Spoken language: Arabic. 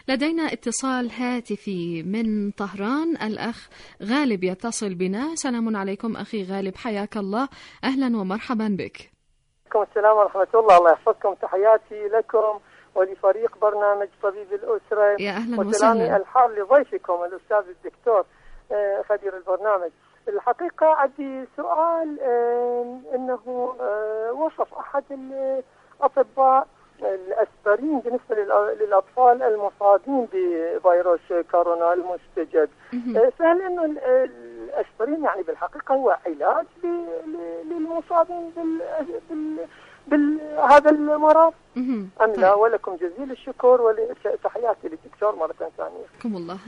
لدينا اتصال هاتفي من طهران، الأخ غالب يتصل بنا. سلام عليكم أخي غالب، حياك الله، أهلا ومرحبا بك. عليكم السلام ورحمة الله. الله يحفظكم، تحياتي لكم ولفريق برنامج طبيب الأسرة، يا أهلا وسلامي وسهلا. الحار لضيفكم الأستاذ الدكتور خبير البرنامج. الحقيقة عندي سؤال، إنه وصف أحد الأطباء الأسبرين بالنسبة للأطفال المصابين بفيروس كورونا المستجد. فهل إنه الأسبرين يعني بالحقيقة هو علاج للمصابين بهذا المرض أم لا؟ ولكم جزيل الشكر وتحياتي للدكتور مرة ثانية. الله.